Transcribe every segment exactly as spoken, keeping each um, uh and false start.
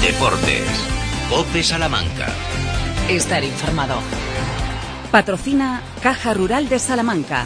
Deportes. COPE Salamanca. Estar informado. Patrocina Caja Rural de Salamanca.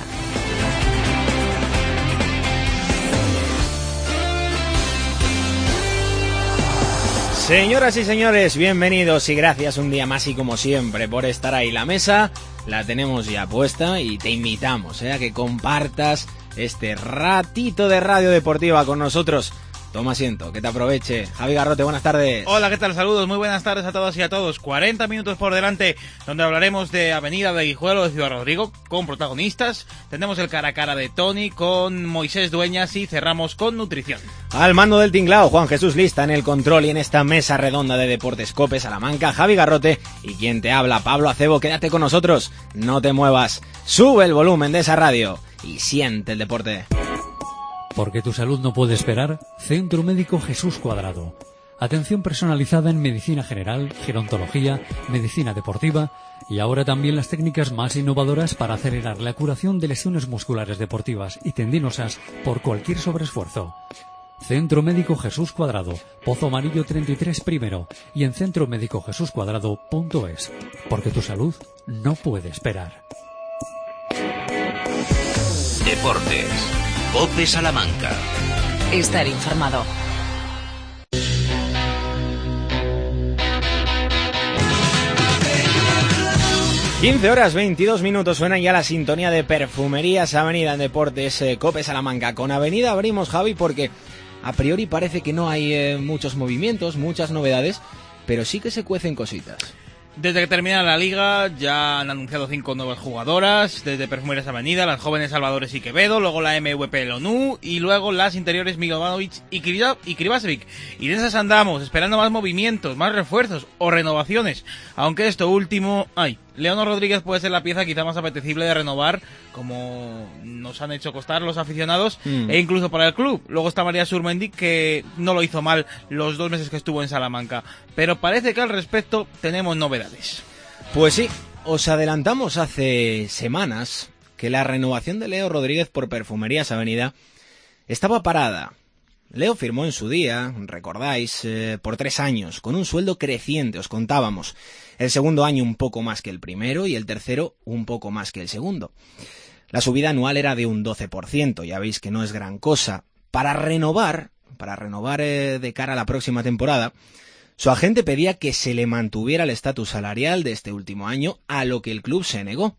Señoras y señores, bienvenidos y gracias un día más y como siempre por estar ahí. La mesa la tenemos ya puesta y te invitamos ¿eh? a que compartas este ratito de radio deportiva con nosotros. Toma asiento, que te aproveche. Javi Garrote, buenas tardes. Hola, ¿qué tal? Saludos, muy buenas tardes a todas y a todos. cuarenta minutos por delante, donde hablaremos de Avenida de Guijuelo de Ciudad Rodrigo, con protagonistas. Tendremos el cara a cara de Tony con Moisés Dueñas y cerramos con nutrición. Al mando del tinglao, Juan Jesús Lista en el control y en esta mesa redonda de Deportes COPE Salamanca, Javi Garrote y quien te habla, Pablo Acebo. Quédate con nosotros, no te muevas. Sube el volumen de esa radio y siente el deporte. Porque tu salud no puede esperar, Centro Médico Jesús Cuadrado. Atención personalizada en medicina general, gerontología, medicina deportiva y ahora también las técnicas más innovadoras para acelerar la curación de lesiones musculares deportivas y tendinosas por cualquier sobreesfuerzo. Centro Médico Jesús Cuadrado, Pozo Amarillo treinta y tres primero y en centro médico jesús cuadrado punto es. Porque tu salud no puede esperar. Deportes. COPE Salamanca. Estar informado. quince horas veintidós minutos, suena ya la sintonía de Perfumerías Avenida en Deportes eh, COPE Salamanca. Con Avenida abrimos, Javi, porque a priori parece que no hay eh, muchos movimientos, muchas novedades, pero sí que se cuecen cositas. Desde que termina la liga ya han anunciado cinco nuevas jugadoras, desde Perfumerías Avenida, las jóvenes Salvadores y Quevedo, luego la M V P Lonú y luego las interiores Milovanovic y Krivasevic. Y de esas andamos, esperando más movimientos, más refuerzos o renovaciones, aunque esto último, ay, Leonor Rodríguez puede ser la pieza quizá más apetecible de renovar, como nos han hecho costar los aficionados, mm. e incluso para el club. Luego está María Surmendi, que no lo hizo mal los dos meses que estuvo en Salamanca, pero parece que al respecto tenemos novedades. Pues sí, os adelantamos hace semanas que la renovación de Leo Rodríguez por Perfumerías Avenida estaba parada. Leo firmó en su día, recordáis, eh, por tres años, con un sueldo creciente, os contábamos. El segundo año un poco más que el primero y el tercero un poco más que el segundo. La subida anual era de un doce por ciento, ya veis que no es gran cosa. Para renovar, para renovar eh, de cara a la próxima temporada, su agente pedía que se le mantuviera el estatus salarial de este último año, a lo que el club se negó.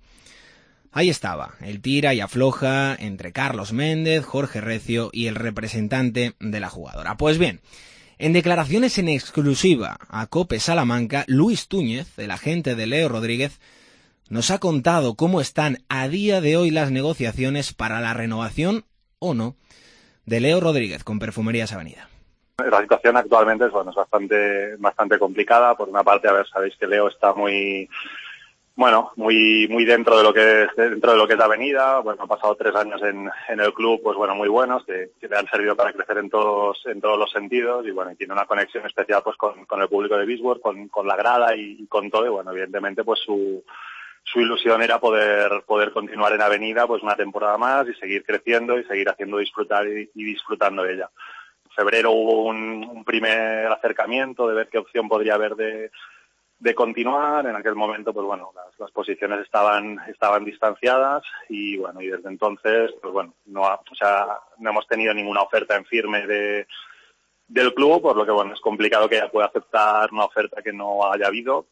Ahí estaba, el tira y afloja entre Carlos Méndez, Jorge Recio y el representante de la jugadora. Pues bien, en declaraciones en exclusiva a COPE Salamanca, Luis Túñez, el agente de Leo Rodríguez, nos ha contado cómo están a día de hoy las negociaciones para la renovación, o no, de Leo Rodríguez con Perfumerías Avenida. La situación actualmente es, bueno, es bastante, bastante complicada. Por una parte, a ver, sabéis que Leo está muy... Bueno, muy muy dentro de lo que es dentro de lo que es la Avenida. Bueno, ha pasado tres años en, en el club, pues bueno, muy buenos, que, que le han servido para crecer en todos en todos los sentidos y bueno, y tiene una conexión especial pues con, con el público de Bisworth, con, con la grada y, y con todo. Y bueno, evidentemente pues su su ilusión era poder poder continuar en Avenida pues una temporada más y seguir creciendo y seguir haciendo disfrutar y, y disfrutando de ella. En febrero hubo un, un primer acercamiento de ver qué opción podría haber de de continuar. En aquel momento pues bueno las, las posiciones estaban estaban distanciadas y bueno y desde entonces pues bueno no ha, o sea no hemos tenido ninguna oferta en firme de del club, por lo que bueno es complicado que ella pueda aceptar una oferta que no haya habido.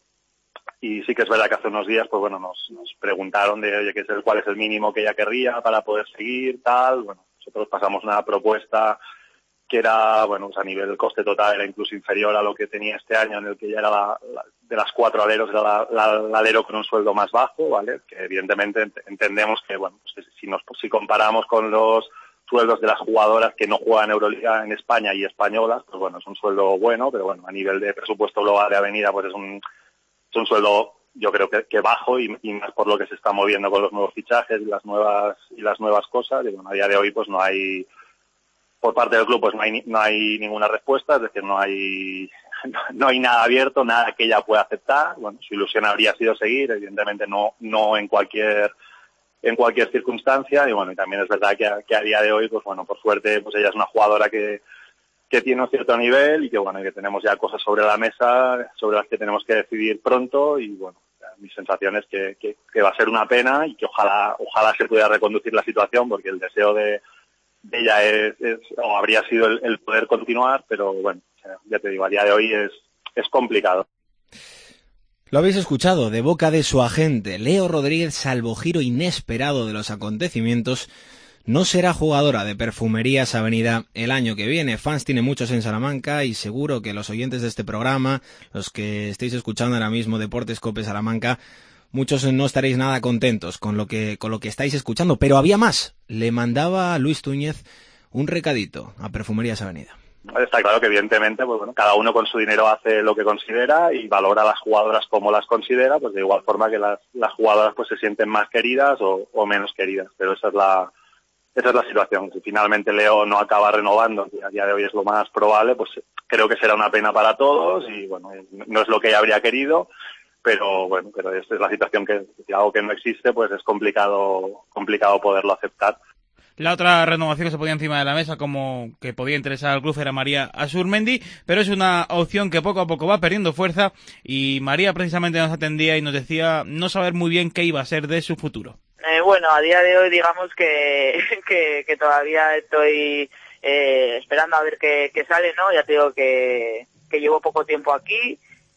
Y sí que es verdad que hace unos días pues bueno nos nos preguntaron de oye qué es el cuál es el mínimo que ella querría para poder seguir tal. Bueno, nosotros pasamos una propuesta que era, bueno, pues a nivel del coste total era incluso inferior a lo que tenía este año, en el que ya era la, la, de las cuatro aleros era la, la, la alero con un sueldo más bajo, ¿vale? Que evidentemente ent- entendemos que, bueno, pues que si nos si comparamos con los sueldos de las jugadoras que no juegan Euroliga en España y españolas, pues bueno, es un sueldo bueno, pero bueno, a nivel de presupuesto global de Avenida, pues es un, es un sueldo yo creo que, que bajo y, y más por lo que se está moviendo con los nuevos fichajes y las nuevas y las nuevas cosas. Y bueno, a día de hoy pues no hay por parte del club pues no hay no hay ninguna respuesta, es decir, no hay no hay nada abierto, nada que ella pueda aceptar. Bueno, su ilusión habría sido seguir, evidentemente no no en cualquier en cualquier circunstancia y bueno, y también es verdad que a, que a día de hoy pues bueno, por suerte pues ella es una jugadora que que tiene un cierto nivel y que bueno, que tenemos ya cosas sobre la mesa sobre las que tenemos que decidir pronto y bueno, mi sensación es que, que, que va a ser una pena y que ojalá ojalá se pudiera reconducir la situación porque el deseo de, de ella es, es o habría sido el, el poder continuar, pero bueno, ya te digo, a día de hoy es, es complicado. Lo habéis escuchado de boca de su agente. Leo Rodríguez, salvo giro inesperado de los acontecimientos, no será jugadora de Perfumerías Avenida el año que viene. Fans tiene muchos en Salamanca y seguro que los oyentes de este programa, los que estéis escuchando ahora mismo Deportes Cope Salamanca, muchos no estaréis nada contentos con lo que con lo que estáis escuchando. Pero había más. Le mandaba a Luis Túñez un recadito a Perfumerías Avenida. Está claro que evidentemente pues bueno, cada uno con su dinero hace lo que considera y valora a las jugadoras como las considera, pues de igual forma que las, las jugadoras pues se sienten más queridas o, o menos queridas, pero esa es la esa es la situación. Si finalmente Leo no acaba renovando, que a día de hoy es lo más probable, pues creo que será una pena para todos y bueno, no es lo que ella habría querido, pero bueno, pero esta es la situación que si algo que no existe, pues es complicado complicado poderlo aceptar. La otra renovación que se ponía encima de la mesa como que podía interesar al club era María Asurmendi, pero es una opción que poco a poco va perdiendo fuerza y María precisamente nos atendía y nos decía no saber muy bien qué iba a ser de su futuro. Eh, bueno, a día de hoy digamos que, que, que todavía estoy eh, esperando a ver qué, qué sale, ¿no? Ya te digo que, que llevo poco tiempo aquí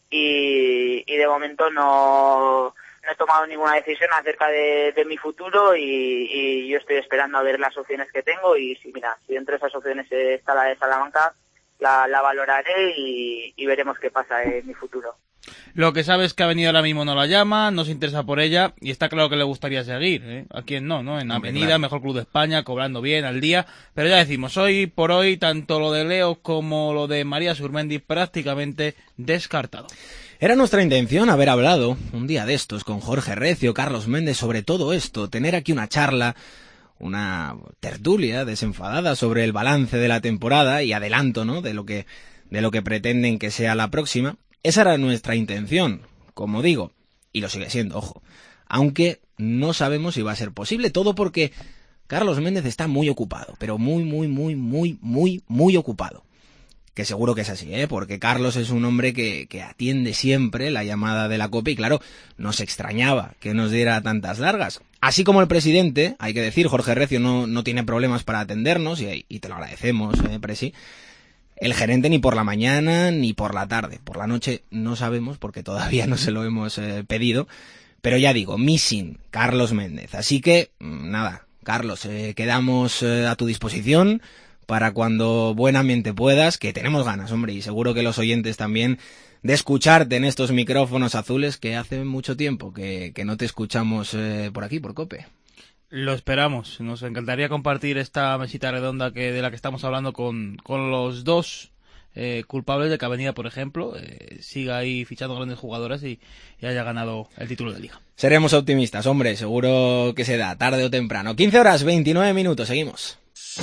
y, y de momento no... no he tomado ninguna decisión acerca de, de mi futuro y, y yo estoy esperando a ver las opciones que tengo y si mira, si entre esas opciones está la de Salamanca, la, la valoraré y, y veremos qué pasa en mi futuro. Lo que sabes es que Avenida ahora mismo no la llama, no se interesa por ella y está claro que le gustaría seguir, ¿eh? ¿A quién no, no? En Avenida, claro. Mejor club de España, cobrando bien al día, pero ya decimos, hoy por hoy, tanto lo de Leo como lo de María Asurmendi prácticamente descartado. Era nuestra intención haber hablado un día de estos con Jorge Recio, Carlos Méndez sobre todo esto, tener aquí una charla, una tertulia desenfadada sobre el balance de la temporada y adelanto, ¿no?, de lo que de lo que pretenden que sea la próxima. Esa era nuestra intención, como digo, y lo sigue siendo, ojo, aunque no sabemos si va a ser posible, todo porque Carlos Méndez está muy ocupado, pero muy, muy, muy, muy, muy, muy ocupado. Que seguro que es así, ¿eh? Porque Carlos es un hombre que, que atiende siempre la llamada de la COPE y claro, nos extrañaba que nos diera tantas largas. Así como el presidente, hay que decir, Jorge Recio no, no tiene problemas para atendernos y, y te lo agradecemos, eh, Presi. El gerente ni por la mañana ni por la tarde. Por la noche no sabemos porque todavía no se lo hemos eh, pedido. Pero ya digo, missing Carlos Méndez. Así que, nada, Carlos, eh, quedamos eh, a tu disposición para cuando buenamente puedas, que tenemos ganas, hombre, y seguro que los oyentes también, de escucharte en estos micrófonos azules que hace mucho tiempo que, que no te escuchamos eh, por aquí, por COPE. Lo esperamos, nos encantaría compartir esta mesita redonda que de la que estamos hablando con, con los dos eh, culpables de que Avenida, por ejemplo, eh, siga ahí fichando grandes jugadoras y, y haya ganado el título de Liga. Seremos optimistas, hombre, seguro que se da, tarde o temprano. quince horas, veintinueve minutos, seguimos.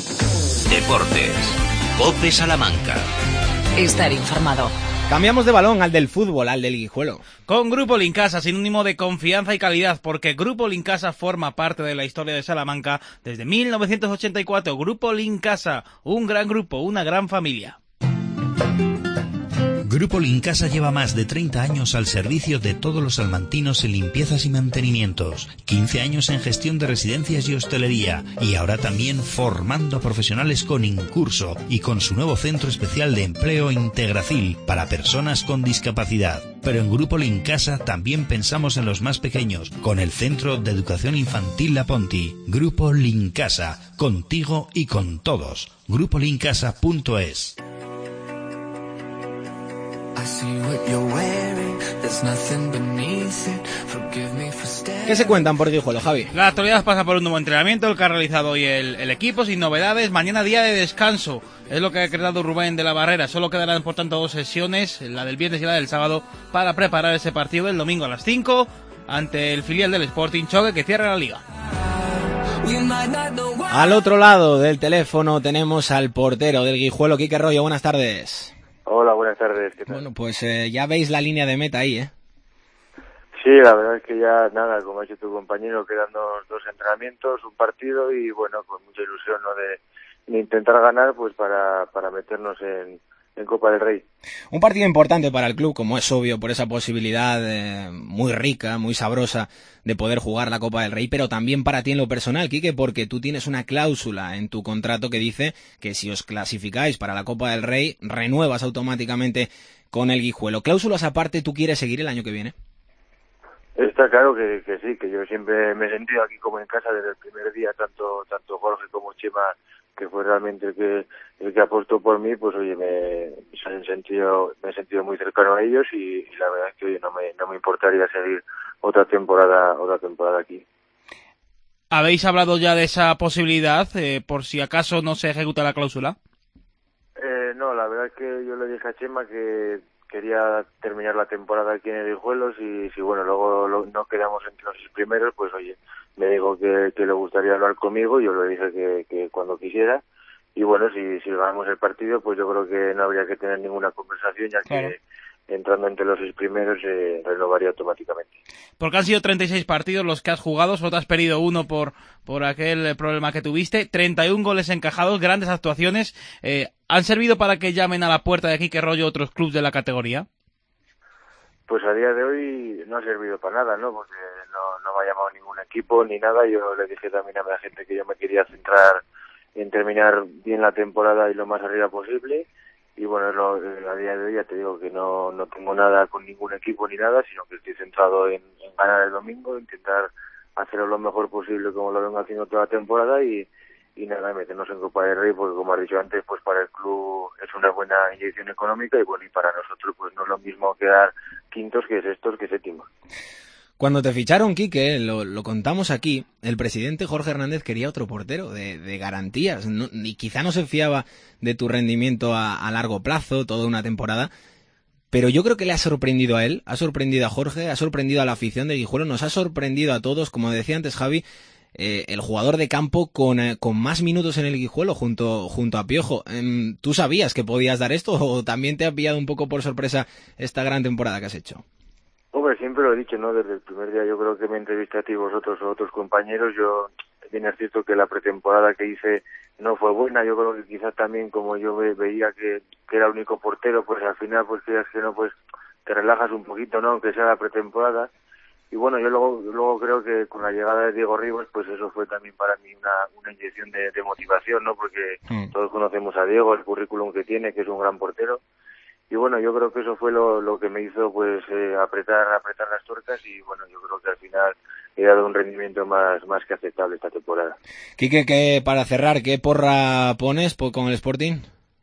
Deportes, COPE Salamanca. Estar informado. Cambiamos de balón al del fútbol, al del Guijuelo. Con Grupo Lincasa, sinónimo de confianza y calidad, porque Grupo Lincasa forma parte de la historia de Salamanca desde mil novecientos ochenta y cuatro. Grupo Lincasa, un gran grupo, una gran familia. Grupo Lincasa lleva más de treinta años al servicio de todos los salmantinos en limpiezas y mantenimientos, quince años en gestión de residencias y hostelería, y ahora también formando a profesionales con Incurso y con su nuevo centro especial de empleo Integracil para personas con discapacidad. Pero en Grupo Lincasa también pensamos en los más pequeños, con el Centro de Educación Infantil La Ponti. Grupo Lincasa, contigo y con todos. grupo lincasa punto es. ¿Qué se cuentan por Guijuelo, Javi? La actualidad pasa por un nuevo entrenamiento, el que ha realizado hoy el, el equipo, sin novedades. Mañana día de descanso, es lo que ha decretado Rubén de la Barrera. Solo quedarán, por tanto, dos sesiones, la del viernes y la del sábado, para preparar ese partido del domingo a las cinco ante el filial del Sporting Choque, que cierra la Liga. Al otro lado del teléfono tenemos al portero del Guijuelo, Quique Rollo. Buenas tardes. Hola, buenas tardes. ¿Qué tal? Bueno, pues eh, ya veis la línea de meta ahí, ¿eh? Sí, la verdad es que ya nada, como ha dicho tu compañero, quedan dos, dos entrenamientos, un partido y bueno, pues mucha ilusión, ¿no?, de, en intentar ganar pues para, para meternos en, en Copa del Rey. Un partido importante para el club, como es obvio, por esa posibilidad eh, muy rica, muy sabrosa de poder jugar la Copa del Rey, pero también para ti en lo personal, Quique, porque tú tienes una cláusula en tu contrato que dice que si os clasificáis para la Copa del Rey, renuevas automáticamente con el Guijuelo. ¿Cláusulas aparte, tú quieres seguir el año que viene? Está claro que, que sí, que yo siempre me he sentido aquí como en casa desde el primer día, tanto tanto Jorge como Chema, que fue realmente el que el que apostó por mí, pues oye, me, me he sentido me he sentido muy cercano a ellos y, y la verdad es que oye, no me no me importaría seguir otra temporada otra temporada aquí. ¿Habéis hablado ya de esa posibilidad eh, por si acaso no se ejecuta la cláusula? Eh, no, la verdad es que yo le dije a Chema que quería terminar la temporada aquí en el Guijuelos y si bueno luego lo, no quedamos entre los primeros, pues oye, me dijo que, que le gustaría hablar conmigo, yo le dije que, que cuando quisiera y bueno, si, si ganamos el partido pues yo creo que no habría que tener ninguna conversación, ya claro, que entrando entre los seis primeros se eh, renovaría automáticamente. Porque han sido treinta y seis partidos los que has jugado, solo te has perdido uno por por aquel problema que tuviste, treinta y un goles encajados, grandes actuaciones. Eh, ¿Han servido para que llamen a la puerta de Quique Royo otros clubes de la categoría? Pues a día de hoy no ha servido para nada, ¿no? Porque no, no me ha llamado ningún equipo ni nada. Yo le dije también a la gente que yo me quería centrar en terminar bien la temporada y lo más arriba posible. Y bueno, lo, a día de hoy ya te digo que no, no tengo nada con ningún equipo ni nada, sino que estoy centrado en, en ganar el domingo, intentar hacerlo lo mejor posible como lo vengo haciendo toda la temporada y, y nada, meternos en Copa del Rey, porque como has dicho antes, pues para el club es una buena inyección económica y bueno, y para nosotros pues no es lo mismo quedar quintos que sextos que séptimos. Cuando te ficharon, Quique, lo, lo contamos aquí, el presidente Jorge Hernández quería otro portero de, de garantías, no, y quizá no se fiaba de tu rendimiento a, a largo plazo, toda una temporada, pero yo creo que le ha sorprendido a él, ha sorprendido a Jorge, ha sorprendido a la afición de Guijuelo, nos ha sorprendido a todos, como decía antes Javi, eh, el jugador de campo con, eh, con más minutos en el Guijuelo junto, junto a Piojo. Eh, ¿Tú sabías que podías dar esto o también te ha pillado un poco por sorpresa esta gran temporada que has hecho? Hombre, siempre lo he dicho, ¿no? Desde el primer día yo creo que me entrevisté a ti, vosotros o otros compañeros. Yo, bien es cierto que la pretemporada que hice no fue buena. Yo creo que quizás también como yo ve, veía que, que era el único portero, pues al final, pues que que no, pues te relajas un poquito, ¿no? Aunque sea la pretemporada. Y bueno, yo luego luego creo que con la llegada de Diego Rivas, pues eso fue también para mí una, una inyección de, de motivación, ¿no? Porque mm. todos conocemos a Diego, el currículum que tiene, que es un gran portero. Y bueno, yo creo que eso fue lo, lo que me hizo pues eh, apretar apretar las tuercas y bueno, yo creo que al final he dado un rendimiento más más que aceptable esta temporada. Quique, ¿qué, para cerrar, qué porra pones con el Sporting?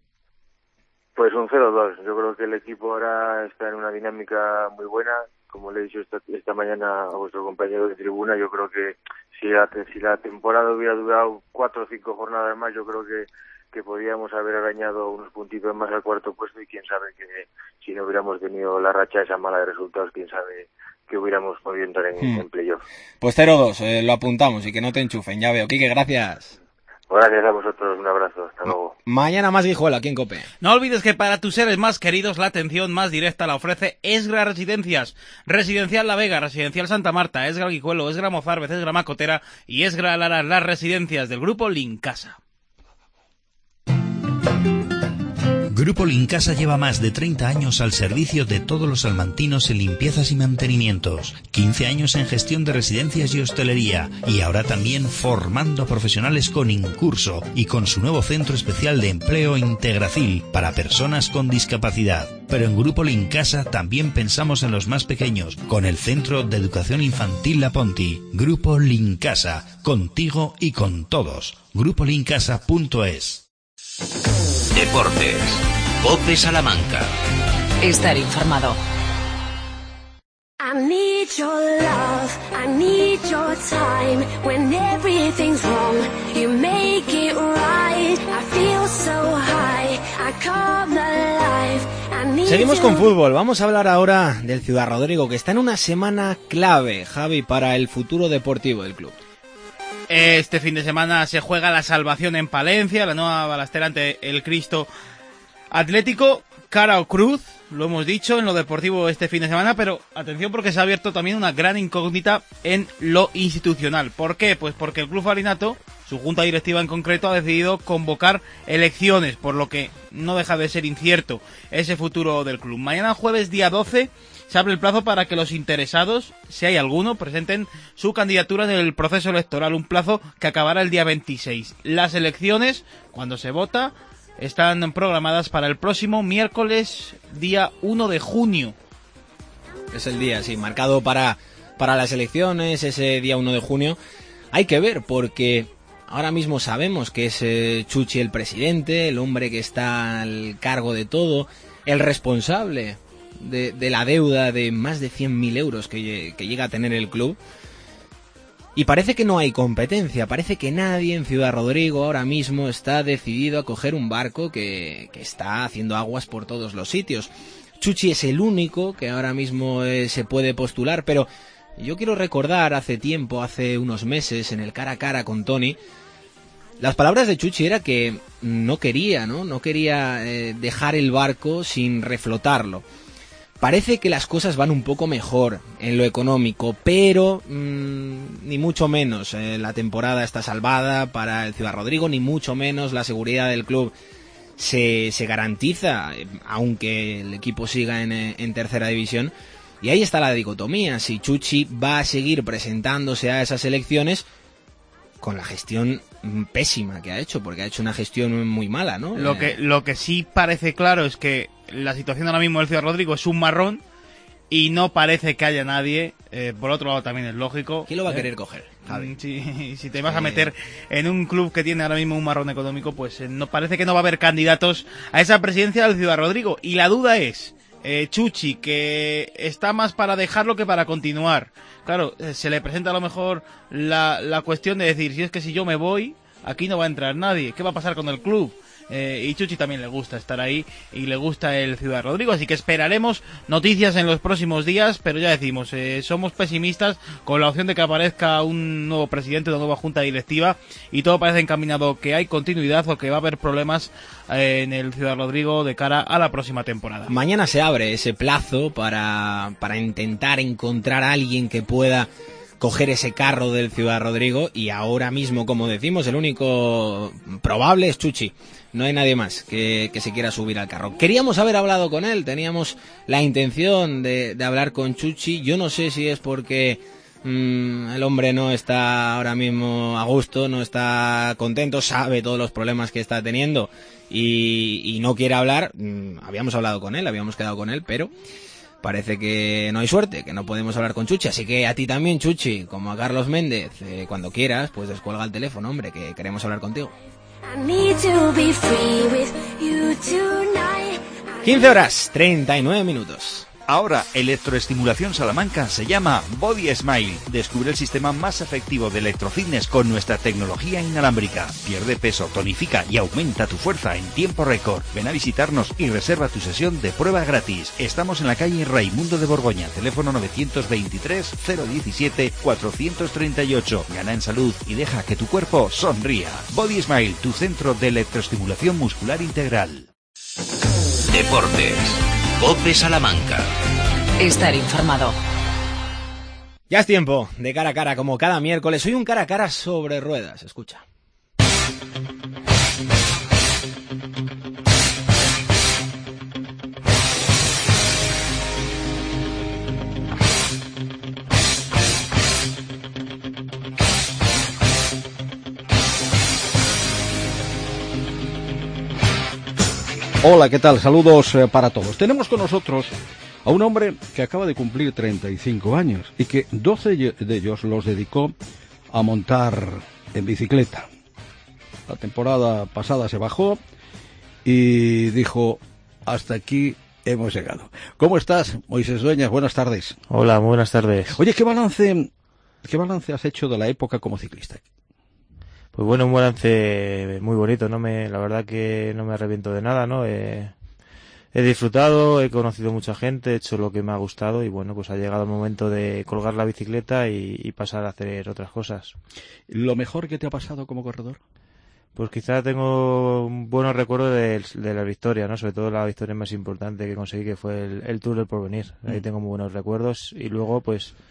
Pues un cero dos. Yo creo que el equipo ahora está en una dinámica muy buena. Como le he dicho esta, esta mañana a vuestro compañero de tribuna, yo creo que si la, si la temporada hubiera durado cuatro o cinco jornadas más, yo creo que que podíamos haber arañado unos puntitos más al cuarto puesto y quién sabe que si no hubiéramos tenido la racha esa mala de resultados, quién sabe que hubiéramos podido entrar en, hmm. en playoff. Pues cero dos, eh, lo apuntamos y que no te enchufen, ya veo. Quique, gracias. Gracias a vosotros, un abrazo, hasta luego. Mañana más Guijuelo aquí en COPE. No olvides que para tus seres más queridos la atención más directa la ofrece Esgra Residencias. Residencial La Vega, Residencial Santa Marta, Esgra Guijuelo, Esgra Mozárvez, Esgra Macotera y Esgra Lara, las residencias del grupo Lincasa. Grupo Lincasa lleva más de treinta años al servicio de todos los salmantinos en limpiezas y mantenimientos, quince años en gestión de residencias y hostelería, y ahora también formando profesionales con Incurso y con su nuevo centro especial de empleo Integracil para personas con discapacidad. Pero en Grupo Lincasa también pensamos en los más pequeños, con el Centro de Educación Infantil La Ponti. Grupo Lincasa, contigo y con todos. grupo lincasa punto es. Deportes. COPE Salamanca. Estar informado. I need your love, I need your time. When everything's wrong, you make it right. I feel so high, I come alive. I need Seguimos con fútbol. Vamos a hablar ahora del Ciudad Rodrigo, que está en una semana clave, Javi, para el futuro deportivo del club. Este fin de semana se juega la salvación en Palencia, la nueva balastera ante el Cristo Atlético, cara o cruz, lo hemos dicho en lo deportivo este fin de semana, pero atención porque se ha abierto también una gran incógnita en lo institucional. ¿Por qué? Pues porque el Club Falinato Su junta directiva en concreto ha decidido convocar elecciones, por lo que no deja de ser incierto ese futuro del club. Mañana jueves día doce se abre el plazo para que los interesados, si hay alguno, presenten su candidatura en el proceso electoral, un plazo que acabará el día veintiséis. Las elecciones, cuando se vota, están programadas para el próximo miércoles día uno de junio. Es el día, sí, marcado para, para las elecciones, ese día uno de junio. Hay que ver, porque ahora mismo sabemos que es eh, Chuchi el presidente, el hombre que está al cargo de todo, el responsable de, de la deuda de más de cien mil euros que, que llega a tener el club. Y parece que no hay competencia, parece que nadie en Ciudad Rodrigo ahora mismo está decidido a coger un barco que, que está haciendo aguas por todos los sitios. Chuchi es el único que ahora mismo eh, se puede postular, pero yo quiero recordar hace tiempo, hace unos meses, en el cara a cara con Tony, las palabras de Chuchi era que no quería, ¿no? No quería eh, dejar el barco sin reflotarlo. Parece que las cosas van un poco mejor en lo económico, pero mmm, ni mucho menos eh, la temporada está salvada para el Ciudad Rodrigo, ni mucho menos la seguridad del club se, se garantiza, aunque el equipo siga en, en tercera división. Y ahí está la dicotomía, si Chuchi va a seguir presentándose a esas elecciones con la gestión pésima que ha hecho, porque ha hecho una gestión muy mala, ¿no? Lo que, lo que sí parece claro es que la situación ahora mismo del Ciudad Rodrigo es un marrón y no parece que haya nadie, eh, por otro lado también es lógico. ¿Quién lo va a ¿eh? querer coger, Javi? Si, si te vas a meter en un club que tiene ahora mismo un marrón económico, pues eh, no parece que no va a haber candidatos a esa presidencia del Ciudad Rodrigo. Y la duda es, eh, Chuchi, que está más para dejarlo que para continuar. Claro, eh, se le presenta a lo mejor la, la cuestión de decir, si es que si yo me voy, aquí no va a entrar nadie, ¿qué va a pasar con el club? Eh, y Chuchi también le gusta estar ahí y le gusta el Ciudad Rodrigo, así que esperaremos noticias en los próximos días, pero ya decimos, eh, somos pesimistas con la opción de que aparezca un nuevo presidente, una nueva junta directiva, y todo parece encaminado que hay continuidad o que va a haber problemas eh, en el Ciudad Rodrigo de cara a la próxima temporada. Mañana se abre ese plazo para, para intentar encontrar a alguien que pueda coger ese carro del Ciudad Rodrigo, y ahora mismo, como decimos, el único probable es Chuchi. No hay nadie más que, que se quiera subir al carro. Queríamos haber hablado con él, teníamos la intención de, de hablar con Chuchi. Yo no sé si es porque mmm, el hombre no está ahora mismo a gusto, no está contento, sabe todos los problemas que está teniendo y, y no quiere hablar. Mm, habíamos hablado con él, habíamos quedado con él, pero parece que no hay suerte, que no podemos hablar con Chuchi. Así que a ti también, Chuchi, como a Carlos Méndez, eh, cuando quieras, pues descuelga el teléfono, hombre, que queremos hablar contigo. quince horas, treinta y nueve minutos. Ahora, Electroestimulación Salamanca se llama Body Smile. Descubre el sistema más efectivo de electrofitness con nuestra tecnología inalámbrica. Pierde peso, tonifica y aumenta tu fuerza en tiempo récord. Ven a visitarnos y reserva tu sesión de prueba gratis. Estamos en la calle Raimundo de Borgoña, teléfono novecientos veintitrés, cero diecisiete, cuatrocientos treinta y ocho. Gana en salud y deja que tu cuerpo sonría. Body Smile, tu centro de electroestimulación muscular integral. Deportes. COPE Salamanca. Estar informado. Ya es tiempo de cara a cara, como cada miércoles. Hoy un cara a cara sobre ruedas. Escucha. Hola, ¿qué tal? Saludos eh, para todos. Tenemos con nosotros a un hombre que acaba de cumplir treinta y cinco años y que doce de ellos los dedicó a montar en bicicleta. La temporada pasada se bajó y dijo, hasta aquí hemos llegado. ¿Cómo estás, Moisés Dueñas? Buenas tardes. Hola, buenas tardes. Oye, ¿qué balance, qué balance has hecho de la época como ciclista? Pues bueno, un balance muy bonito, no me, la verdad que no me arrepiento de nada, ¿no? Eh, he disfrutado, he conocido mucha gente, he hecho lo que me ha gustado y bueno, pues ha llegado el momento de colgar la bicicleta y, y pasar a hacer otras cosas. ¿Lo mejor que te ha pasado como corredor? Pues quizá tengo buenos recuerdos de, de la victoria, ¿no? Sobre todo la victoria más importante que conseguí, que fue el, el Tour del Porvenir. Ahí mm. tengo muy buenos recuerdos y luego pues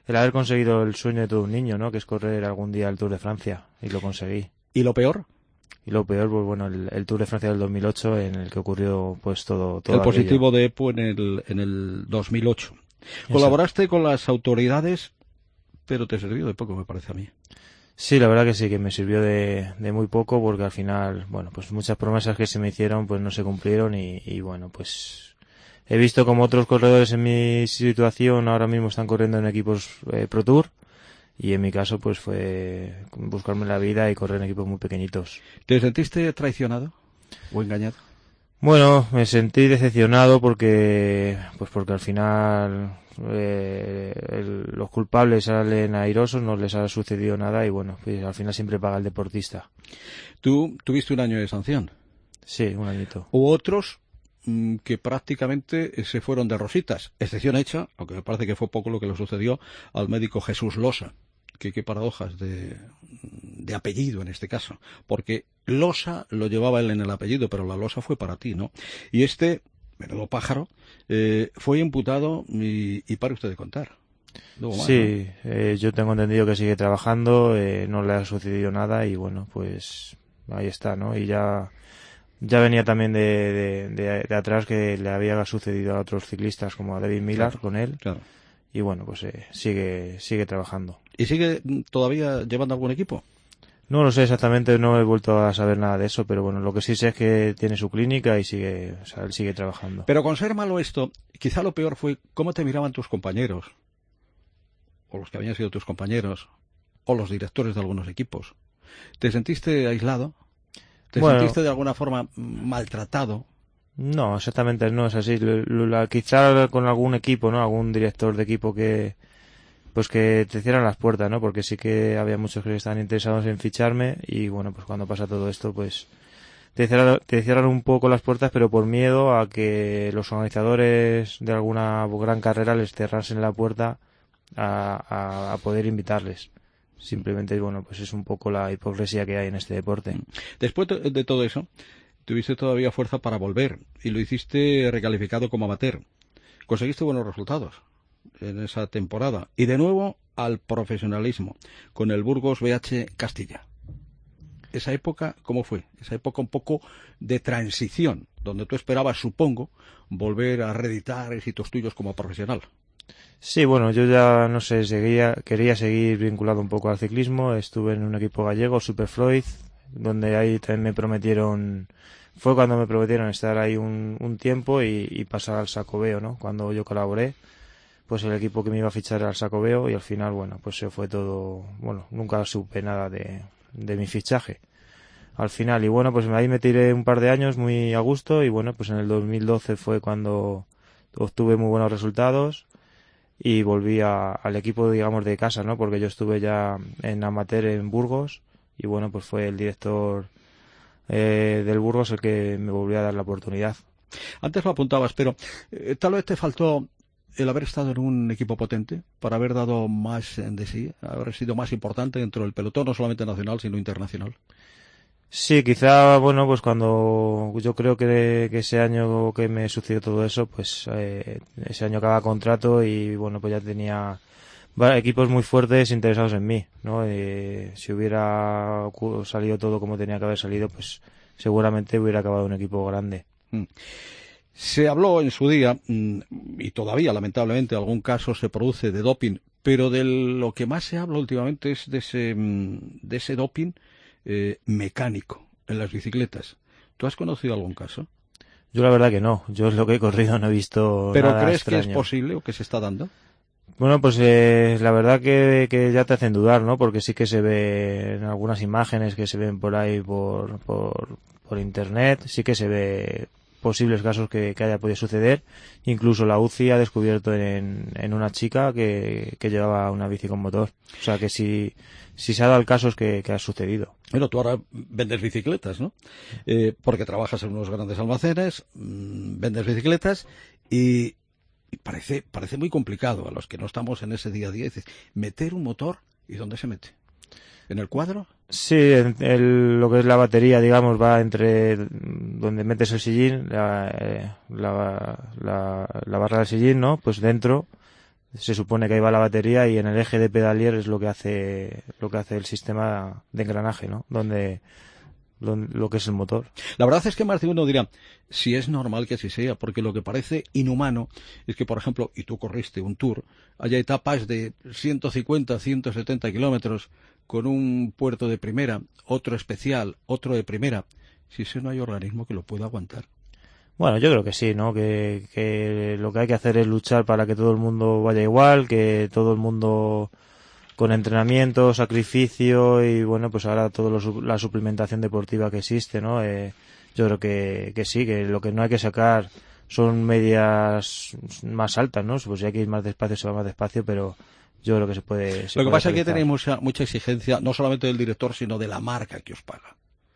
el haber conseguido el sueño de todo un niño, ¿no? Que es correr algún día el Tour de Francia, y lo conseguí. ¿Y lo peor? Y lo peor, pues bueno, el, el Tour de Francia del dos mil ocho, en el que ocurrió pues todo, todo el positivo aquello. de EPO en el, en el dos mil ocho. Colaboraste con las autoridades, pero te sirvió de poco, me parece a mí. Sí, la verdad que sí, que me sirvió de, de muy poco, porque al final, bueno, pues muchas promesas que se me hicieron pues no se cumplieron y, y bueno, pues he visto como otros corredores en mi situación ahora mismo están corriendo en equipos eh, Pro Tour, y en mi caso pues fue buscarme la vida y correr en equipos muy pequeñitos. ¿Te sentiste traicionado o engañado? Bueno, me sentí decepcionado porque pues porque al final eh, el, los culpables salen airosos, no les ha sucedido nada y bueno, pues al final siempre paga el deportista. ¿Tú tuviste un año de sanción? Sí, un añito. ¿Hubo otros mmm, que prácticamente se fueron de rositas? Excepción hecha, aunque me parece que fue poco lo que le sucedió al médico Jesús Losa. Que qué paradojas de, de apellido en este caso, porque Losa lo llevaba él en el apellido, pero la losa fue para ti, ¿no? Y este, menudo pájaro, eh, fue imputado y, y para usted de contar. Luego más, sí, ¿no? eh, yo tengo entendido que sigue trabajando, eh, no le ha sucedido nada y bueno, pues ahí está, ¿no? Y ya ya venía también de, de, de, de atrás que le había sucedido a otros ciclistas como a David Millar, claro, con él. Claro. Y bueno, pues eh, sigue sigue trabajando. ¿Y sigue todavía llevando algún equipo? No lo sé exactamente, no he vuelto a saber nada de eso, pero bueno, lo que sí sé es que tiene su clínica y sigue, o sea, él sigue trabajando. Pero con ser malo esto, quizá lo peor fue cómo te miraban tus compañeros, o los que habían sido tus compañeros, o los directores de algunos equipos. ¿Te sentiste aislado? ¿Te bueno, sentiste de alguna forma maltratado? No, exactamente no es así. L- l- quizá con algún equipo, ¿no? Algún director de equipo que pues que te cierran las puertas, ¿no? Porque sí que había muchos que estaban interesados en ficharme y bueno, pues cuando pasa todo esto, pues te cierran, te cierran un poco las puertas, pero por miedo a que los organizadores de alguna gran carrera les cerrasen la puerta a, a, a poder invitarles. Simplemente, bueno, pues es un poco la hipocresía que hay en este deporte. Después de, de todo eso, tuviste todavía fuerza para volver y lo hiciste recalificado como amateur. Conseguiste buenos resultados en esa temporada y de nuevo al profesionalismo con el Burgos B H Castilla. Esa época, ¿cómo fue? Esa época un poco de transición, donde tú esperabas, supongo, volver a reeditar éxitos tuyos como profesional. Sí, bueno, yo ya, no sé, seguía, quería seguir vinculado un poco al ciclismo. Estuve en un equipo gallego, Superfloyd, donde ahí también me prometieron, fue cuando me prometieron estar ahí un, un tiempo y, y pasar al Sacobeo, ¿no? Cuando yo colaboré, pues el equipo que me iba a fichar era el Sacobeo y al final, bueno, pues se fue todo, bueno, nunca supe nada de, de mi fichaje al final. Y bueno, pues ahí me tiré un par de años muy a gusto y bueno, pues en el dos mil doce fue cuando obtuve muy buenos resultados y volví a, al equipo, digamos, de casa, ¿no? Porque yo estuve ya en amateur en Burgos y bueno, pues fue el director eh, del Burgos el que me volvió a dar la oportunidad. Antes lo apuntabas, pero eh, tal vez te faltó el haber estado en un equipo potente para haber dado más de sí, haber sido más importante dentro del pelotón, no solamente nacional, sino internacional. Sí, quizá, bueno, pues cuando yo creo que, que ese año que me sucedió todo eso, pues eh, ese año acaba contrato y bueno, pues ya tenía equipos muy fuertes interesados en mí, ¿no? Eh, si hubiera salido todo como tenía que haber salido, pues seguramente hubiera acabado un equipo grande. Mm. Se habló en su día, y todavía lamentablemente algún caso se produce de doping, pero de lo que más se habla últimamente es de ese, de ese doping eh, mecánico en las bicicletas. ¿Tú has conocido algún caso? Yo la verdad que no, yo es lo que he corrido, no he visto ¿Pero nada crees extraño. que es posible o que se está dando? Bueno, pues eh, la verdad que, que ya te hacen dudar, ¿no? Porque sí que se ve en algunas imágenes que se ven por ahí por, por, por internet, sí que se ve posibles casos que, que haya podido suceder. Incluso la U C I ha descubierto en, en una chica que, que llevaba una bici con motor. O sea que si, si se ha dado el caso es que, que ha sucedido. Bueno, tú ahora vendes bicicletas, ¿no? Eh, porque trabajas en unos grandes almacenes, mmm, vendes bicicletas y, y parece, parece muy complicado a los que no estamos en ese día a día. Dices, meter un motor, ¿y dónde se mete? ¿En el cuadro? Sí, el, el, lo que es la batería, digamos, va entre donde metes el sillín, la, la, la, la barra del sillín, ¿no? Pues dentro se supone que ahí va la batería y en el eje de pedalier es lo que hace lo que hace el sistema de engranaje, ¿no? Donde lo, lo que es el motor. La verdad es que más de uno dirá, si es normal que así sea, porque lo que parece inhumano es que, por ejemplo, y tú corriste un Tour, haya etapas de ciento cincuenta, ciento setenta kilómetros con un puerto de primera, otro especial, otro de primera, si ese no hay organismo que lo pueda aguantar. Bueno, yo creo que sí, ¿no? Que, que lo que hay que hacer es luchar para que todo el mundo vaya igual, que todo el mundo con entrenamiento, sacrificio y bueno, pues ahora toda la suplementación deportiva que existe, ¿no? Eh, yo creo que, que sí, que lo que no hay que sacar son medias más altas, ¿no? Pues si hay que ir más despacio se va más despacio, pero yo creo que se puede... Se lo que puede pasa es que realizar. tenemos mucha, mucha exigencia, no solamente del director, sino de la marca que os paga,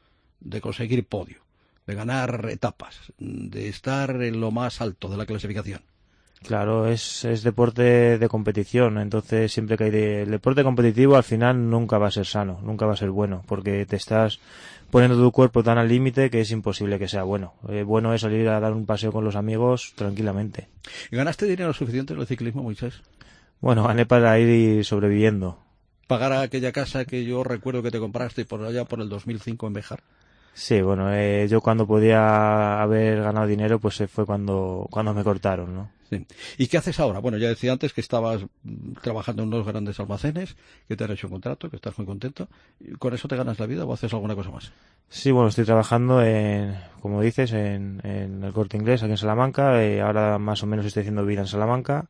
de conseguir podio, de ganar etapas, de estar en lo más alto de la clasificación. Claro, es, es deporte de competición, entonces siempre que hay de, el deporte competitivo al final nunca va a ser sano, nunca va a ser bueno, porque te estás poniendo tu cuerpo tan al límite que es imposible que sea bueno. Eh, bueno es salir a dar un paseo con los amigos tranquilamente. ¿Ganaste dinero suficiente en el ciclismo, Moisés? Bueno, gané para ir sobreviviendo. ¿Pagar aquella casa que yo recuerdo que te compraste por allá por el dos mil cinco en Béjar? Sí, bueno, eh, yo cuando podía haber ganado dinero, pues eh, fue cuando, cuando me cortaron, ¿no? Sí. ¿Y qué haces ahora? Bueno, ya decía antes que estabas mm, trabajando en unos grandes almacenes, que te han hecho un contrato, que estás muy contento. ¿Con eso te ganas la vida o haces alguna cosa más? Sí, bueno, estoy trabajando en, como dices, en, en el Corte Inglés aquí en Salamanca. Eh, ahora más o menos estoy haciendo vida en Salamanca.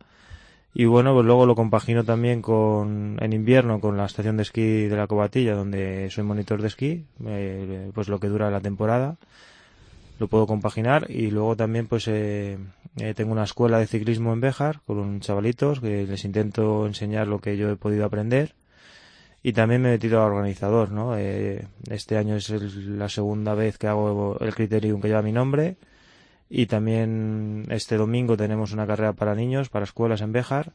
Y bueno, pues luego lo compagino también con, en invierno con la estación de esquí de la Covatilla, donde soy monitor de esquí, eh, pues lo que dura la temporada, lo puedo compaginar. Y luego también pues eh, eh, tengo una escuela de ciclismo en Béjar con chavalitos que les intento enseñar lo que yo he podido aprender. Y también me he metido a organizador, ¿no? Eh, este año es el, la segunda vez que hago el Criterium que lleva mi nombre. Y también este domingo tenemos una carrera para niños, para escuelas en Béjar,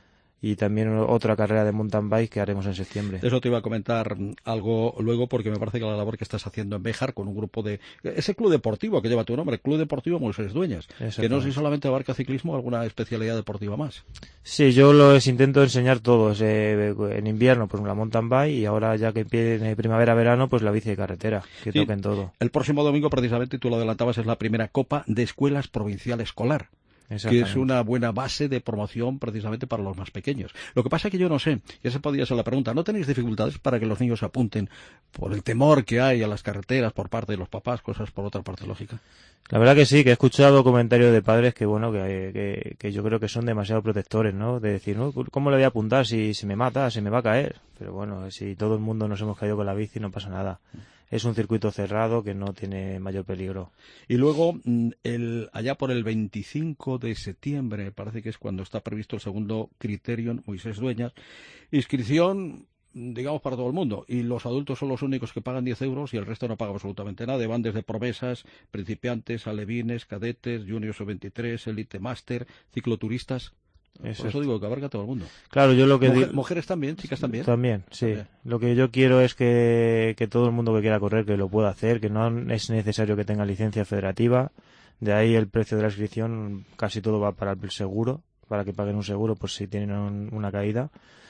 y también otra carrera de mountain bike que haremos en septiembre. Eso te iba a comentar algo luego, porque me parece que la labor que estás haciendo en Béjar con un grupo de... ese club deportivo que lleva tu nombre, Club Deportivo Moisés Dueñas, que no sé si solamente abarca ciclismo o alguna especialidad deportiva más. Sí, yo les intento enseñar todo. Eh, en invierno, pues la mountain bike, y ahora ya que empieza primavera-verano, pues la bici de carretera, que Sí, toquen todo. El próximo domingo, precisamente, tú lo adelantabas, es la primera Copa de Escuelas Provincial Escolar, que es una buena base de promoción precisamente para los más pequeños. Lo que pasa es que yo no sé, y esa podría ser la pregunta, ¿no tenéis dificultades para que los niños se apunten por el temor que hay a las carreteras por parte de los papás, cosas por otra parte lógica? La verdad que sí, que he escuchado comentarios de padres que, bueno, que, que, que yo creo que son demasiado protectores, ¿no? De decir, ¿no? ¿Cómo le voy a apuntar si se me mata, se me va a caer? Pero bueno, si todo el mundo nos hemos caído con la bici no pasa nada. Es un circuito cerrado que no tiene mayor peligro. Y luego, el, allá por el veinticinco de septiembre, parece que es cuando está previsto el segundo Criterium Moisés Dueñas, inscripción, digamos, para todo el mundo. Y los adultos son los únicos que pagan diez euros y el resto no paga absolutamente nada. Van desde promesas, principiantes, alevines, cadetes, juniors o veintitrés, elite master, cicloturistas. Eso Por eso digo que abarca a todo el mundo. Claro, yo lo que Mujer, digo... Mujeres también, chicas también. También, sí. También. Lo que yo quiero es que, que todo el mundo que quiera correr, que lo pueda hacer, que no es necesario que tenga licencia federativa. De ahí el precio de la inscripción, casi todo va para el seguro, para que paguen un seguro por si tienen un, una caída.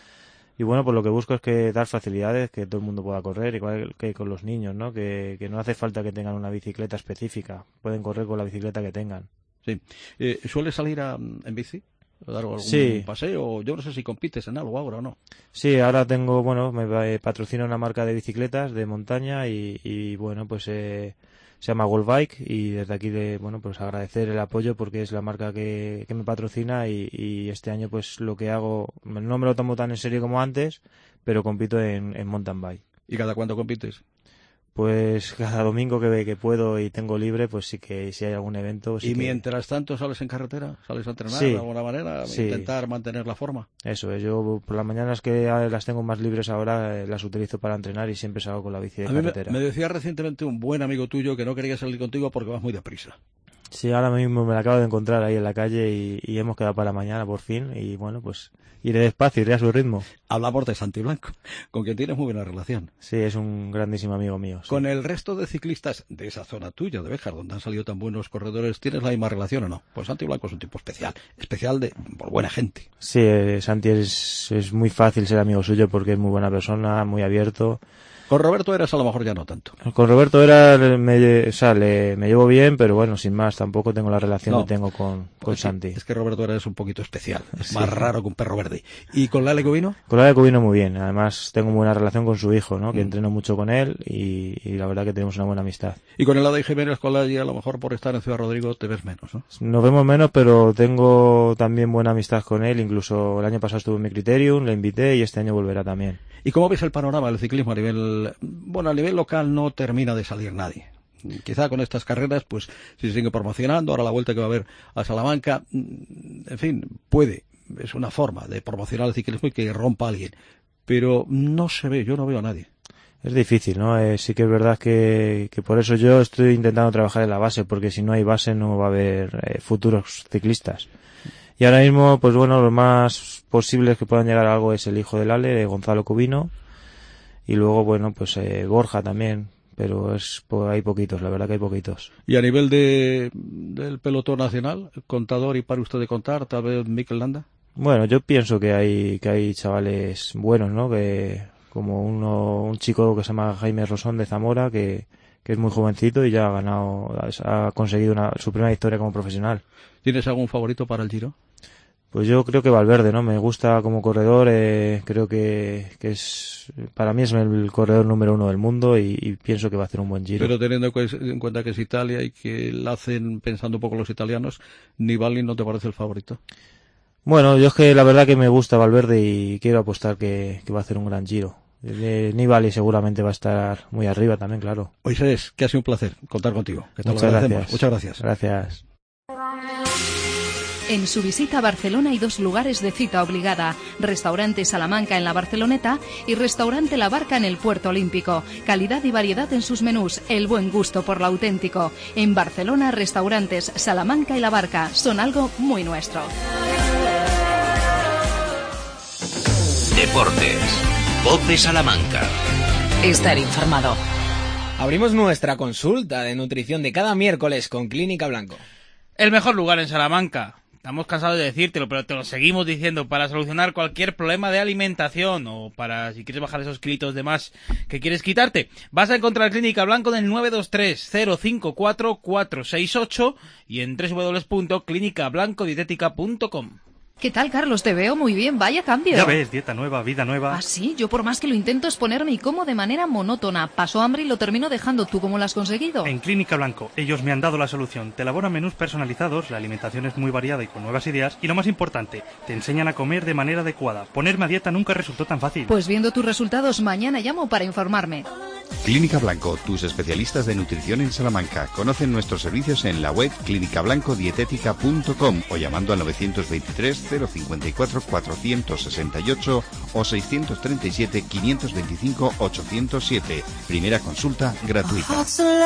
Y bueno, pues lo que busco es que dar facilidades, que todo el mundo pueda correr, igual que con los niños, ¿no? Que, que no hace falta que tengan una bicicleta específica, pueden correr con la bicicleta que tengan. Sí. Eh, ¿Sueles salir a, en bici? ¿Dar algún Sí. paseo? Yo no sé si compites en algo ahora o no. Sí, ahora tengo, bueno, me patrocina una marca de bicicletas de montaña y, y bueno, pues eh, se llama Gold Bike, y desde aquí de, bueno, pues agradecer el apoyo porque es la marca que, que me patrocina y, y este año pues lo que hago, no me lo tomo tan en serio como antes, pero compito en, en mountain bike. ¿Y cada cuánto compites? Pues cada domingo que, que puedo y tengo libre, pues sí que si hay algún evento... Sí ¿Y que... mientras tanto sales en carretera? ¿Sales a entrenar Sí. de alguna manera? Sí. ¿Intentar mantener la forma? Eso es, yo por las mañanas que las tengo más libres ahora eh, las utilizo para entrenar y siempre salgo con la bici de A mí me, carretera. me decía recientemente un buen amigo tuyo que no quería salir contigo porque vas muy deprisa. Sí, ahora mismo me la acabo de encontrar ahí en la calle y, y hemos quedado para mañana por fin y bueno, pues iré despacio, iré a su ritmo. Hablamos de Santi Blanco, con quien tienes muy buena relación. Sí, es un grandísimo amigo mío. Sí. Con el resto de ciclistas de esa zona tuya, de Béjar, donde han salido tan buenos corredores, ¿tienes la misma relación o no? Pues Santi Blanco es un tipo especial, especial de por buena gente. Sí, eh, Santi es, es muy fácil ser amigo suyo porque es muy buena persona, muy abierto. Con Roberto Eras a lo mejor ya no tanto. Con Roberto Eras me, o sea, le, me llevo bien, pero bueno, sin más, tampoco tengo la relación no. que tengo con, con sí, Santi. Es que Roberto Eras es un poquito especial, es sí. más raro que un perro verde. ¿Y con Lale Cubino? Con Lale Cubino muy bien, además tengo buena relación con su hijo, ¿no? Que mm. entreno mucho con él y, y la verdad que tenemos una buena amistad. Y con el Adi Jiménez Colalla, a lo mejor por estar en Ciudad Rodrigo te ves menos, ¿no? Nos vemos menos, pero tengo también buena amistad con él, incluso el año pasado estuvo en mi Criterium, le invité y este año volverá también. ¿Y cómo ves el panorama del ciclismo a nivel, bueno, a nivel local no termina de salir nadie? Quizá con estas carreras, pues, si se sigue promocionando, ahora la vuelta que va a haber a Salamanca, en fin, puede, es una forma de promocionar el ciclismo y que rompa a alguien, pero no se ve, yo no veo a nadie. Es difícil, ¿no? Eh, sí que es verdad que, que por eso yo estoy intentando trabajar en la base, porque si no hay base no va a haber eh, futuros ciclistas. Y ahora mismo, pues bueno, lo más posible que puedan llegar a algo es el hijo del Ale, de Gonzalo Cubino, y luego, bueno, pues eh, Borja también, pero es pues, hay poquitos, la verdad que hay poquitos. Y a nivel de del pelotón nacional, contador y para usted de contar, tal vez Mikel Landa. Bueno, yo pienso que hay que hay chavales buenos, ¿no? Que como uno un chico que se llama Jaime Rosón de Zamora, que que es muy jovencito y ya ha ganado, ha conseguido una, su primera victoria como profesional. ¿Tienes algún favorito para el Giro? Pues yo creo que Valverde, ¿no? Me gusta como corredor, eh, creo que, que es, para mí es el corredor número uno del mundo y, y pienso que va a hacer un buen Giro. Pero teniendo en cuenta que es Italia y que la hacen pensando un poco los italianos, ¿Nibali no te parece el favorito? Bueno, yo es que la verdad que me gusta Valverde y quiero apostar que, que va a hacer un gran Giro. Eh, Nibali seguramente va a estar muy arriba también, claro. Moisés, que ha sido un placer contar contigo. Que te Muchas lo gracias. Muchas gracias. Gracias. En su visita a Barcelona hay dos lugares de cita obligada: Restaurante Salamanca en la Barceloneta y Restaurante La Barca en el Puerto Olímpico. Calidad y variedad en sus menús, el buen gusto por lo auténtico. En Barcelona, restaurantes Salamanca y La Barca son algo muy nuestro. Deportes. COPE Salamanca. Estar informado. Abrimos nuestra consulta de nutrición de cada miércoles con Clínica Blanco. El mejor lugar en Salamanca. Estamos cansados de decírtelo, pero te lo seguimos diciendo, para solucionar cualquier problema de alimentación o para si quieres bajar esos kilitos de más que quieres quitarte. Vas a encontrar Clínica Blanco en el nueve dos tres cero cinco cuatro cuatro seis ocho y en doble u doble u doble u punto clínica blanco dietética punto com. ¿Qué tal, Carlos? Te veo muy bien, vaya cambio. Ya ves, dieta nueva, vida nueva. ¿Ah, sí? Yo por más que lo intento es ponerme y como de manera monótona. Paso hambre y lo termino dejando. ¿Tú cómo lo has conseguido? En Clínica Blanco, ellos me han dado la solución. Te elaboran menús personalizados, la alimentación es muy variada y con nuevas ideas. Y lo más importante, te enseñan a comer de manera adecuada. Ponerme a dieta nunca resultó tan fácil. Pues viendo tus resultados, mañana llamo para informarme. Clínica Blanco, tus especialistas de nutrición en Salamanca. Conocen nuestros servicios en la web clínica blanco dietética punto com o llamando al novecientos veintitrés cero cincuenta y cuatro cuatrocientos sesenta y ocho o seiscientos treinta y siete quinientos veinticinco ochocientos siete. Primera consulta gratuita.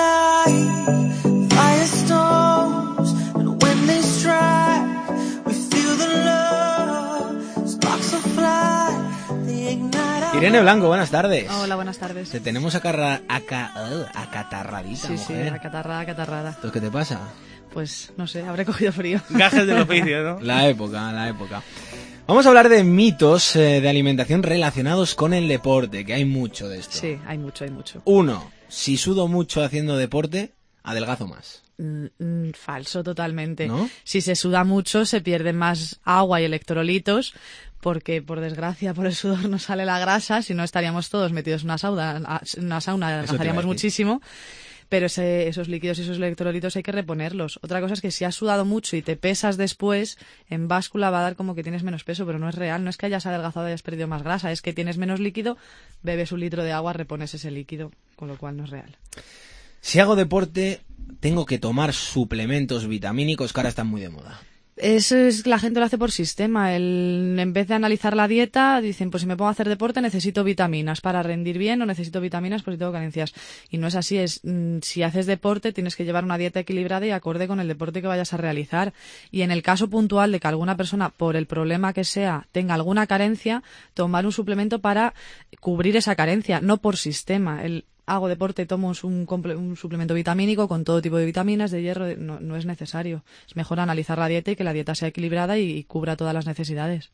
Irene Blanco, buenas tardes. Hola, buenas tardes. Te tenemos acarra, aca, uh, acatarradita, Sí, mujer. sí, acatarrada, acatarrada. ¿Entonces qué te pasa? Pues, no sé, habré cogido frío. Gajes del oficio, ¿no? La época, la época. Vamos a hablar de mitos eh, de alimentación relacionados con el deporte, que hay mucho de esto. Sí, hay mucho, hay mucho. Uno, si sudo mucho haciendo deporte, adelgazo más. Mm, mm, falso totalmente. ¿No? Si se suda mucho, se pierden más agua y electrolitos, porque por desgracia por el sudor no sale la grasa, si no estaríamos todos metidos en una sauna, en una sauna adelgazaríamos muchísimo. Pero ese, esos líquidos y esos electrolitos hay que reponerlos. Otra cosa es que si has sudado mucho y te pesas después, en báscula va a dar como que tienes menos peso, pero no es real. No es que hayas adelgazado y hayas perdido más grasa, es que tienes menos líquido, bebes un litro de agua, repones ese líquido, con lo cual no es real. Si hago deporte, tengo que tomar suplementos vitamínicos que ahora están muy de moda. Eso es, la gente lo hace por sistema. El, en vez de analizar la dieta, dicen, pues si me pongo a hacer deporte necesito vitaminas para rendir bien, o necesito vitaminas pues si tengo carencias. Y no es así. Es mm, si haces deporte tienes que llevar una dieta equilibrada y acorde con el deporte que vayas a realizar. Y en el caso puntual de que alguna persona, por el problema que sea, tenga alguna carencia, tomar un suplemento para cubrir esa carencia, no por sistema. El hago deporte, tomo un, un suplemento vitamínico con todo tipo de vitaminas, de hierro, no, no es necesario. Es mejor analizar la dieta y que la dieta sea equilibrada y, y cubra todas las necesidades.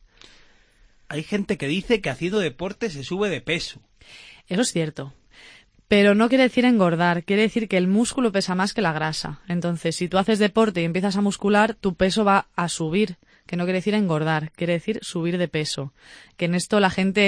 Hay gente que dice que haciendo deporte se sube de peso. Eso es cierto. Pero no quiere decir engordar, quiere decir que el músculo pesa más que la grasa. Entonces, si tú haces deporte y empiezas a muscular, tu peso va a subir. Que no quiere decir engordar, quiere decir subir de peso. Que en esto la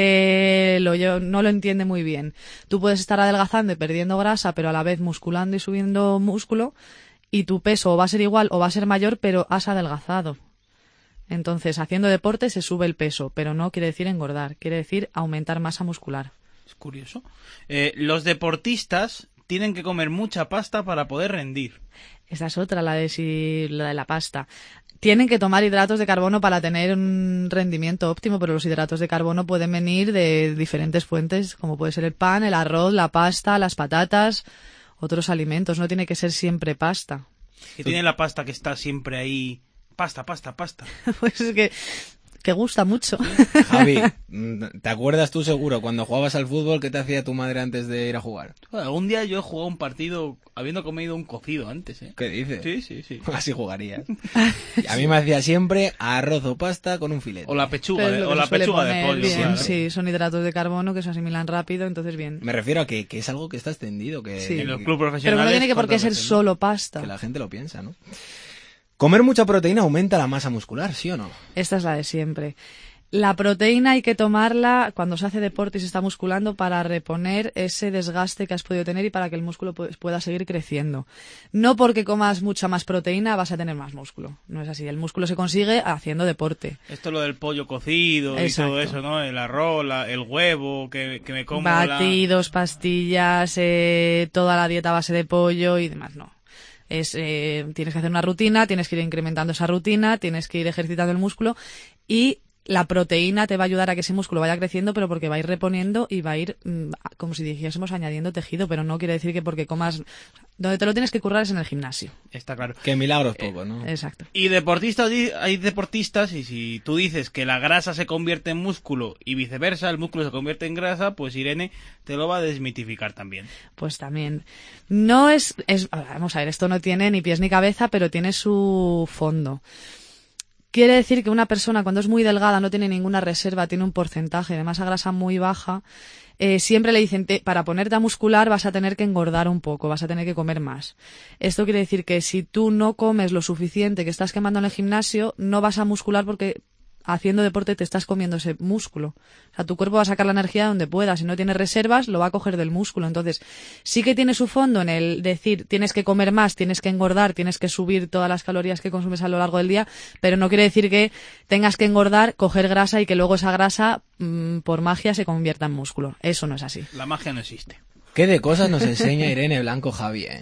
gente lo, yo, no lo entiende muy bien. Tú puedes estar adelgazando y perdiendo grasa, pero a la vez musculando y subiendo músculo, y tu peso o va a ser igual o va a ser mayor, pero has adelgazado. Entonces, haciendo deporte se sube el peso, pero no quiere decir engordar, quiere decir aumentar masa muscular. Es curioso. Eh, los deportistas tienen que comer mucha pasta para poder rendir. Esa es otra, la de, si, la de la pasta. Tienen que tomar hidratos de carbono para tener un rendimiento óptimo, pero los hidratos de carbono pueden venir de diferentes fuentes, como puede ser el pan, el arroz, la pasta, las patatas, otros alimentos. No tiene que ser siempre pasta. Que tiene la pasta que está siempre ahí. Pasta, pasta, pasta. Pues es que... que gusta mucho. Javi, ¿te acuerdas tú seguro cuando jugabas al fútbol qué te hacía tu madre antes de ir a jugar? Algún día yo he jugado un partido habiendo comido un cocido antes, ¿eh? ¿Qué dices? Sí, sí, sí. Así jugarías. A mí me hacía siempre arroz o pasta con un filete. O la pechuga, de, o la pechuga de pollo. Bien, claro. Sí, son hidratos de carbono que se asimilan rápido, entonces bien. Me refiero a que, que es algo que está extendido. Que, sí. En los clubes profesionales. Pero no tiene que por qué ser veces, ¿no? solo pasta. Que la gente lo piensa, ¿no? Comer mucha proteína aumenta la masa muscular, ¿sí o no? Esta es la de siempre. La proteína hay que tomarla cuando se hace deporte y se está musculando para reponer ese desgaste que has podido tener y para que el músculo pueda seguir creciendo. No porque comas mucha más proteína vas a tener más músculo. No es así. El músculo se consigue haciendo deporte. Esto es lo del pollo cocido. Exacto. Y todo eso, ¿no? El arroz, la, el huevo, que, que me como Batidos, la... pastillas, eh, toda la dieta a base de pollo y demás, no. Es, eh, tienes que hacer una rutina, tienes que ir incrementando esa rutina, tienes que ir ejercitando el músculo y la proteína te va a ayudar a que ese músculo vaya creciendo, pero porque va a ir reponiendo y va a ir, mmm, como si dijésemos, añadiendo tejido, pero no quiere decir que porque comas... Donde te lo tienes que currar es en el gimnasio. Está claro. Que milagros poco, ¿no? Exacto. Y deportistas, hay deportistas, y si tú dices que la grasa se convierte en músculo y viceversa, el músculo se convierte en grasa, pues Irene te lo va a desmitificar también. Pues también. No es... es vamos a ver, esto no tiene ni pies ni cabeza, pero tiene su fondo. Quiere decir que una persona cuando es muy delgada, no tiene ninguna reserva, tiene un porcentaje de masa grasa muy baja, eh, siempre le dicen, te, para ponerte a muscular vas a tener que engordar un poco, vas a tener que comer más. Esto quiere decir que si tú no comes lo suficiente que estás quemando en el gimnasio, no vas a muscular porque haciendo deporte te estás comiendo ese músculo. O sea, tu cuerpo va a sacar la energía donde pueda. Si no tienes reservas, lo va a coger del músculo. Entonces, sí que tiene su fondo en el decir, tienes que comer más, tienes que engordar, tienes que subir todas las calorías que consumes a lo largo del día, pero no quiere decir que tengas que engordar, coger grasa y que luego esa grasa, mmm, por magia, se convierta en músculo. Eso no es así. La magia no existe. ¿Qué de cosas nos enseña Irene Blanco Javi, eh?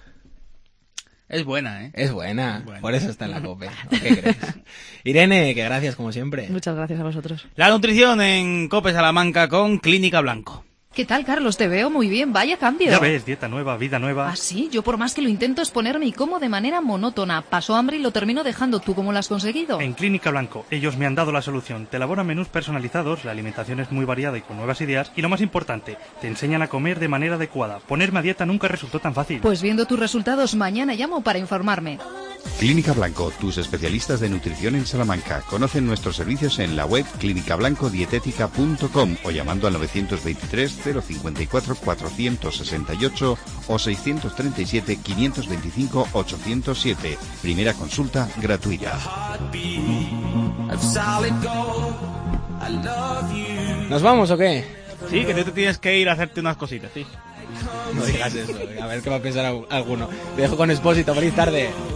Es buena, ¿eh? Es buena, buena. Por eso está en la COPE. ¿Qué crees? Irene, que gracias como siempre. Muchas gracias a vosotros. La nutrición en COPE Salamanca con Clínica Blanco. ¿Qué tal, Carlos? Te veo muy bien. Vaya cambio. Ya ves, dieta nueva, vida nueva. Ah, sí, yo por más que lo intento es ponerme y como de manera monótona. Paso hambre y lo termino dejando. ¿Tú cómo lo has conseguido? En Clínica Blanco. Ellos me han dado la solución. Te elaboran menús personalizados, la alimentación es muy variada y con nuevas ideas. Y lo más importante, te enseñan a comer de manera adecuada. Ponerme a dieta nunca resultó tan fácil. Pues viendo tus resultados, mañana llamo para informarme. Clínica Blanco, tus especialistas de nutrición en Salamanca. Conocen nuestros servicios en la web clínica blanco dietética punto com o llamando al novecientos veintitrés cero cincuenta y cuatro cuatrocientos sesenta y ocho o seiscientos treinta y siete quinientos veinticinco ochocientos siete. Primera consulta gratuita. ¿Nos vamos o qué? Sí, que tú te tienes que ir a hacerte unas cositas, sí. No digas eso, a ver qué va a pensar alguno. Te dejo con Expósito, feliz tarde.